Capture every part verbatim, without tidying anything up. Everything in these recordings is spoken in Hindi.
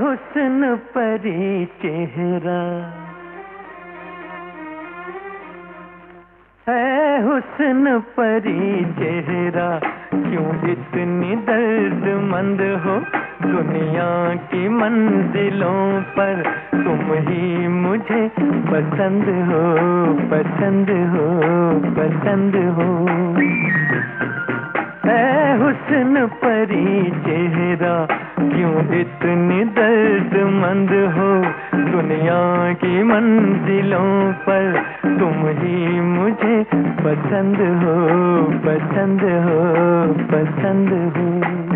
हुस्न परी चेहरा, है हुस्न परी चेहरा, क्यों इतनी दर्दमंद हो। दुनिया की मंजिलों पर तुम ही मुझे पसंद हो, पसंद हो, पसंद हो। है हुस्न परी चेहरा, क्यों इतनी दर्दमंद हो। दुनिया की मंजिलों पर तुम ही मुझे पसंद हो, पसंद हो, पसंद हो।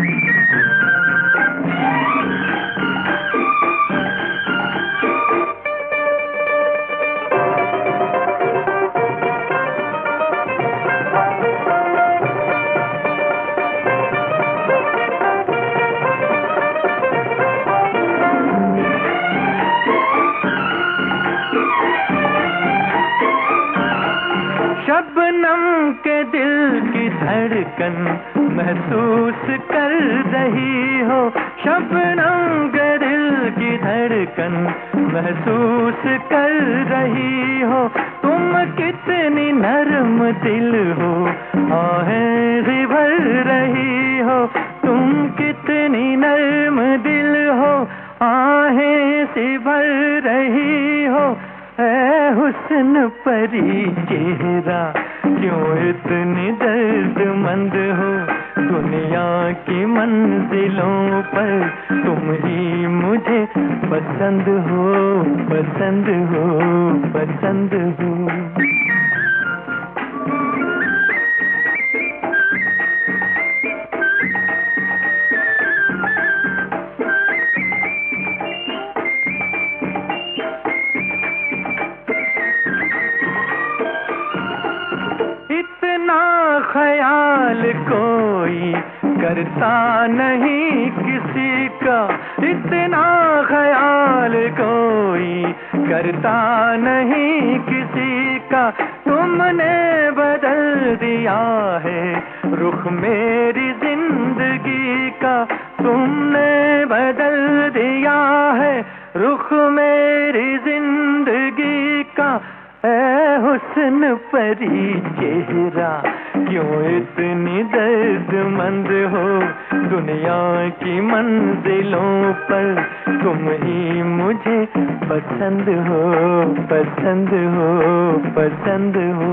शबनम के दिल की धड़कन महसूस कर रही हो। शबनम के दिल की धड़कन महसूस कर रही हो। तुम कितनी नरम दिल हो, आहें सी भर रही हो। तुम कितनी नरम दिल हो, आहें सी भर रही हो। है हुस्न परी चेहरा, क्यों इतनी दर्दमंद हो। दुनिया की मंजिलों पर तुम ही मुझे पसंद हो, पसंद हो, पसंद हो। ख्याल कोई करता नहीं किसी का, इतना ख्याल कोई करता नहीं किसी का। तुमने बदल दिया है रुख मेरी जिंदगी का। तुमने बदल दिया है रुख मेरी जिंदगी का। है हुस्न परी चेहरा, क्यों इतनी दर्दमंद हो। दुनिया की मंजिलों पर तुम ही मुझे पसंद हो, पसंद हो, पसंद हो।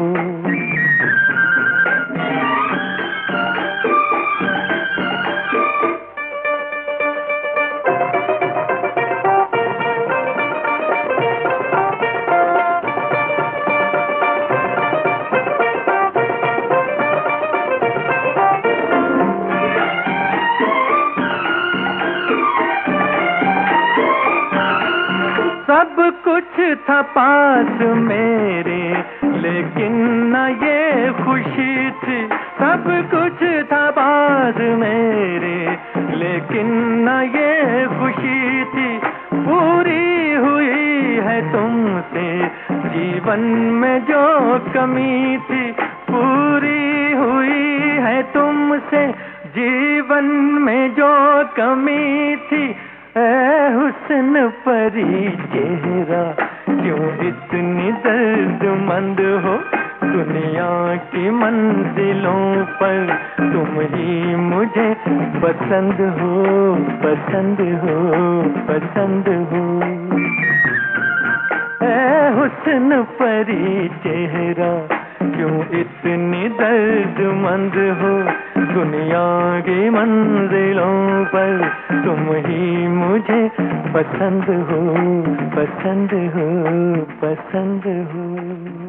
सब कुछ था पास मेरे, लेकिन न ये खुशी थी। सब कुछ था पास मेरे, लेकिन न ये खुशी थी। पूरी हुई है तुमसे जीवन में जो कमी थी। पूरी हुई है तुमसे जीवन में जो कमी थी। है हुस्न परी चेहरा, क्यों इतनी दर्दमंद हो। दुनिया की मंजिलों पर तुम ही मुझे पसंद हो, पसंद हो, पसंद हो। है हुस्न परी चेहरा, क्यों इतनी दर्दमंद हो। दुनिया की मंजिलों पर तुम ही मुझे पसंद हो, पसंद हो, पसंद हो।